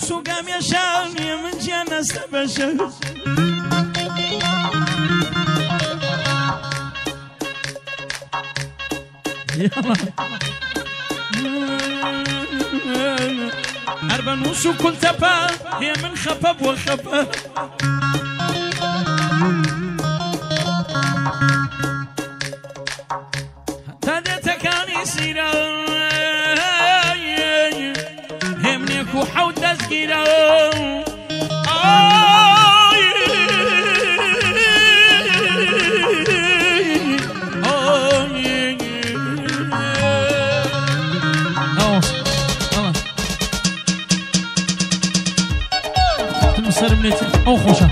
سوقام يا شام يا من جانا استبشر يلا أربنوس وكل تبا هي من خبب وخبب تدتكاني سيرا همنيك وحود تسكيرا أو خوشة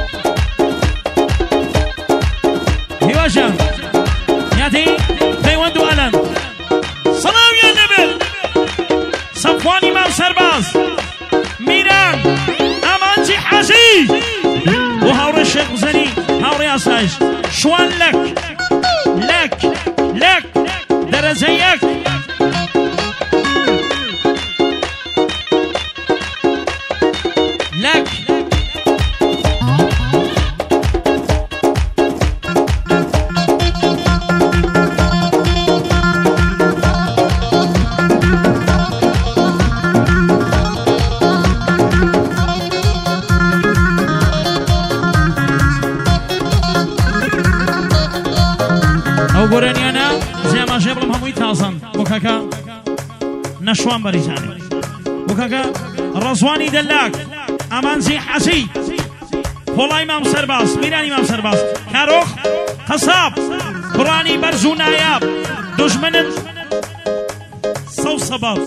هواجة ياتي بيوندو ألم صلاة يا نبل صفواني مال سرباز ميران أمانجي حاجي وهوري الشيخ زني هوري أساج شوان لك درزيك لك قراني أنا زي ما جاب لهم هموي تازن وكاكا نشوان بريزاني وكاكا رزواني دلاك أمانزي حسي فولا إمام سرباز ميران إمام سرباز كاروخ قصاب قراني برزو ناياب دجمن صو صباب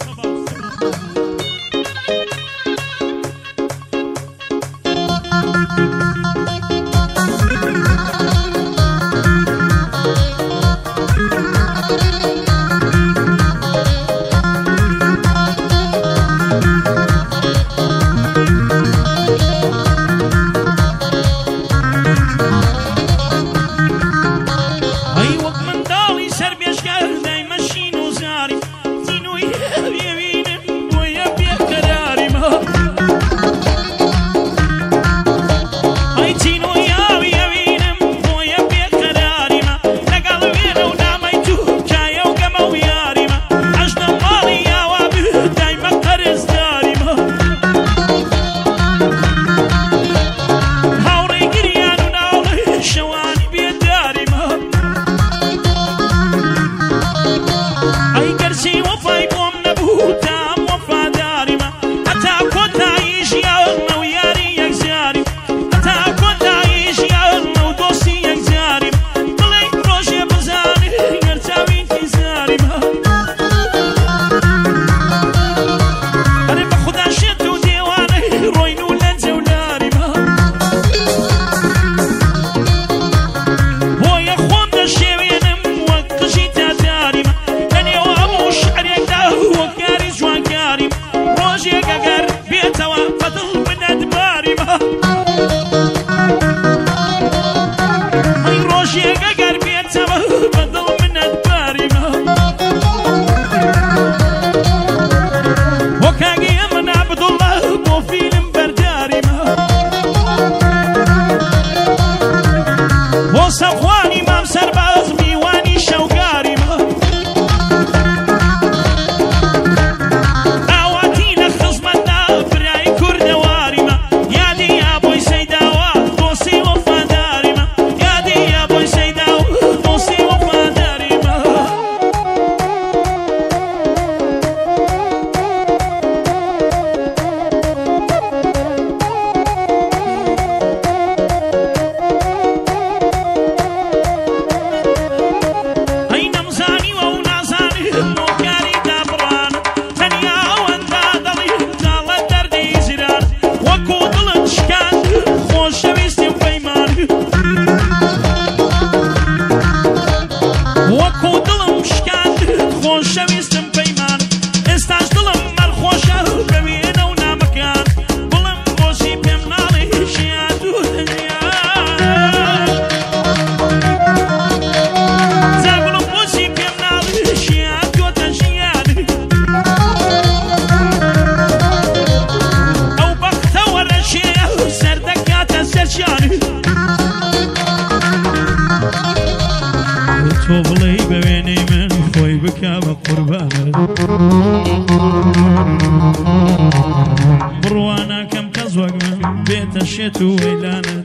بڕوانا کەم کەس وەک من بێتە شێت و وەیلانت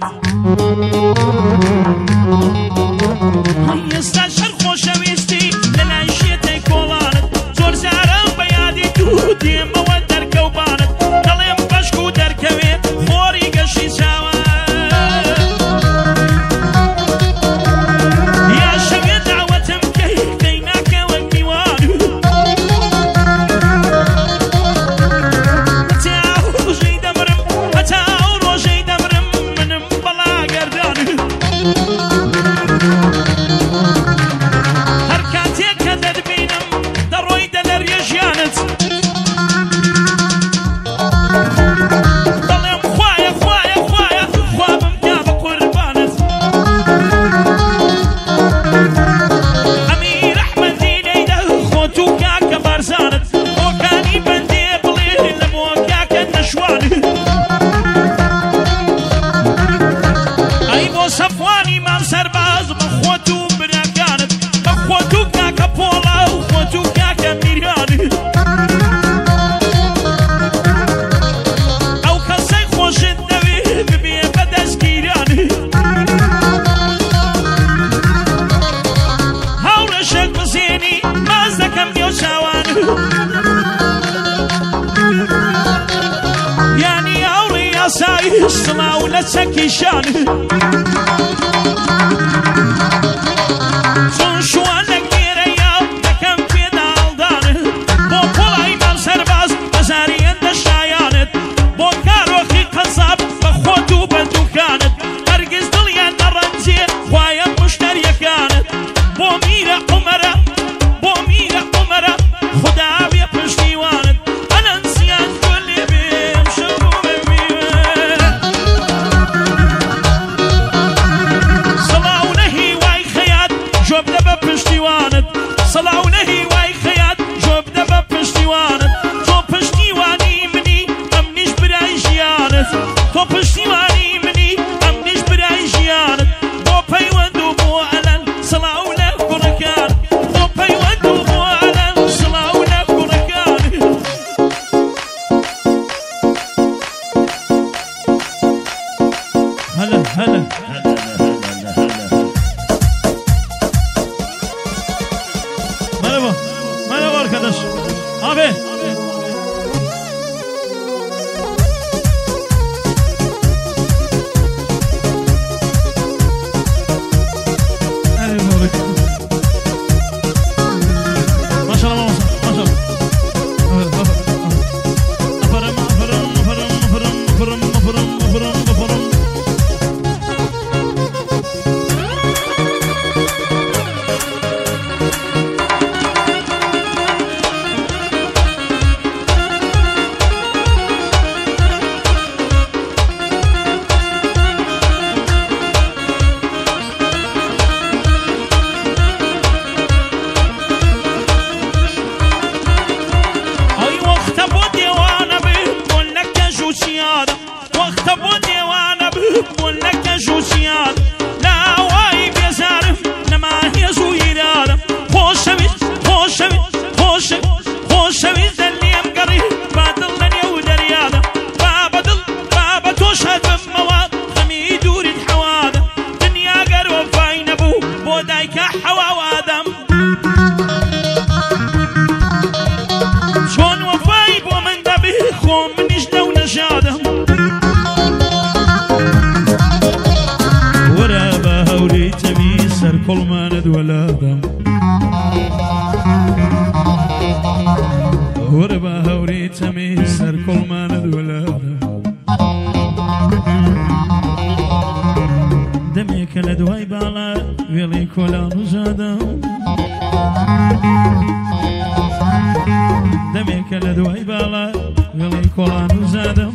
ئێستا شەر خۆشەویستی لە لای شێتەی کۆڵانت زۆر جارم بە یادی دوو دێمەوە دەرکەوبانت دەڵێم بەشک و دەرکەوێت خۆری گەشی چاوان یا شەوێ داوەتم کەی ناکە وەک میوان هەتا ئەو ڕۆژەی دەمرم منم بەڵا گەردان هەر کاتێک کە دەربینم دەڕۆی دەلەریە ژیانت دەڵێم خوایە خوایە خوایە خوا بمکا بە قوربانت ئەمیر ئەحمەدی لەیلە خۆت و کاکە بارزانت خۆکانی بەندێ بڵێ لە بۆ کاکە نەشوانت ئەی بۆ سەفوانی مام سەرباز بە خۆت و براکانت بە خۆت و کاکە پۆڵە و خۆت و کاکە میرانت ئەو کەسەی خۆشت دەوێ ببێ بە دەستگیرانت هاوڕێشێک بزێنی باز دەکەم نێو چاوانت یانی هاوڕێی یاسایی سڵاو لە چەکی شانت چۆن شوان لە گێرەیە دەکەم پێدا هەڵدانت بۆ پۆڵای مام سەرباز بەزاری ئەندە شایانت بۆ کارۆخی قەزاب بە خۆت و بەندووکانت هەرگیز دڵیان نەڕەنجێ خوایە مشتەریەکانت بۆ میرە عومەرە بۆ میرە عومەرە خودا بێ پشتیوانت ئەنەنسیان گۆل لێ بێم شەو بەمیوە سەڵاو نەهی وای خەیات جۆب دەبە پشتیوانت سەڵاو نەهی وای خەیات جۆب دەبە پشتیوانت تۆ پشتیوانی منی ئەمنیش برای ژیانت تۆ پشتیوانی منی ئەمنیش برای ژیانت بۆ پەیوەند و بۆ ئەلەن سەڵاو لە کوڕەکان بۆ پەیوەند و بۆ ئەلەن سەڵاو لە کوڕەکان هەلە هەلە Merhaba, merhaba arkadaş. Abi. Hadi bakalım. Maşallah maşallah. Aferin aferin aferin aferin aferin aferin aferin aferin. كل ما ندولا دم وربا هوري تميسر كل ما ندولا دميك لدواي بالا ويلي كولان وزادم دميك لدواي بالا ويلي كولان وزادم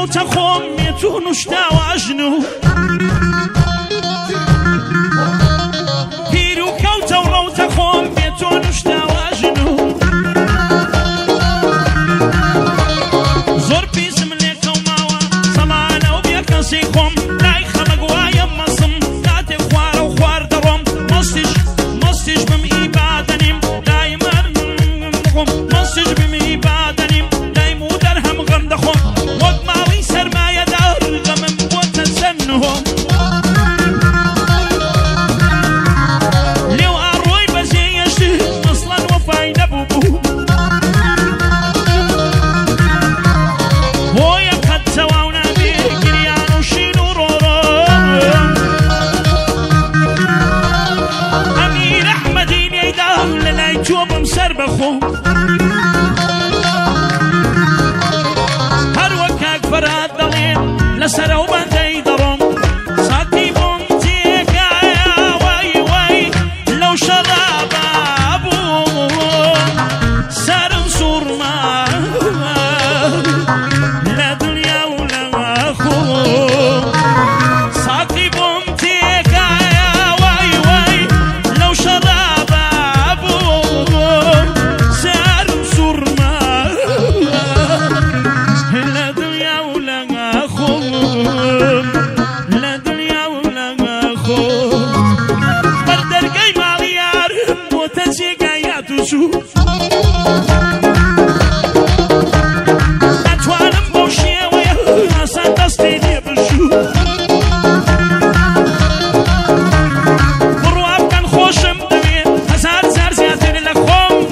كوتا خميتو نشتا واجنو هيرو كوتا وروتا خميتو نشتا واجنو زور بيسم ليك وماوا صلانا وبيك نسيكم لاي خلق وايا مصم كاتي خوار وخوار دروم مصتش بمئبادنيم دايما مصتش بمئبادنيم دايمو درهم غمدخم وقماوي سرمايا دار غمم وتسنهم لو أروي بزي يشتي أصلا وفاي نبوبو ويا قد سواونا بيكريان وشينو رورو أمير أحمدين يدام للايتوب مسربخو هروكاك فراد دلين لسرو بندي درم صاكي بنتيك يا وي لو شراب أبو سرن سورما لا دنيا ولا أخو صاكي بنتيك يا وي لو شراب أبو سرن سورما لا دنيا ولا أخو لا دنيا ولا أخو بردر قاي ماليار وتنسي قايات وشوف أتوانم بوشي ويا أسان تستيني بشوف برواب كان خوشم دوين هزار زار زيادين لخوم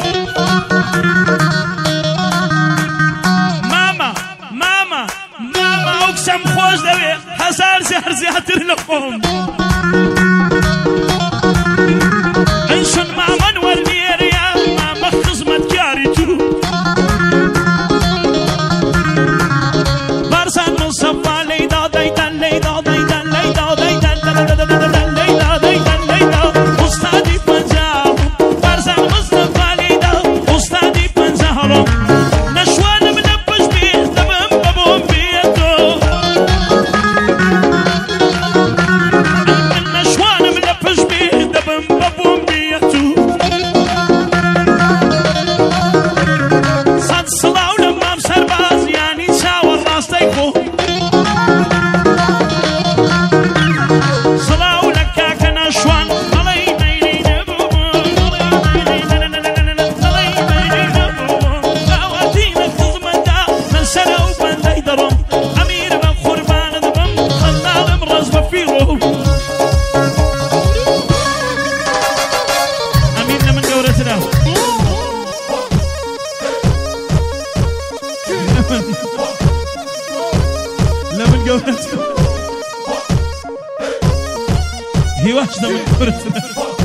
ماما أقسم خوش دوين هزار زار زيادين لخوم انشن ماما والمير يا ماما خزمت كاريتو بارسان مصفى ليدا ديدان ليدا ديدان ليدا ديدان ليدا ديدان ليدا أستاذي بنزاهم بارسان مصطفى ليدا أستاذي بنزاهم نشوان منبش بيه دمم بابهم بيتو نشوان منبش بيه دمم بابهم بيتو صد صلاة ولما بسرباز يعني ساوى راستيكو صلاة ولكا كان شوان علي ميلين علي ميلين قاواتينا خزمتا من سنة وبندي درم أمير من خربان دبم خلال مرز بفيرو أمير لمن قورتنا لمن قورتنا هواش لمن قورتنا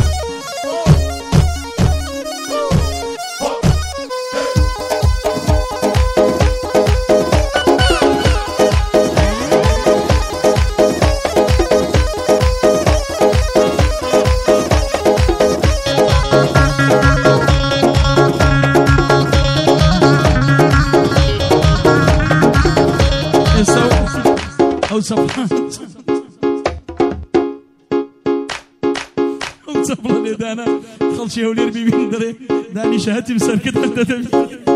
أو صفحات أو صفحة دانا خلشي هولير بيبين دري داني شهاتي مسركت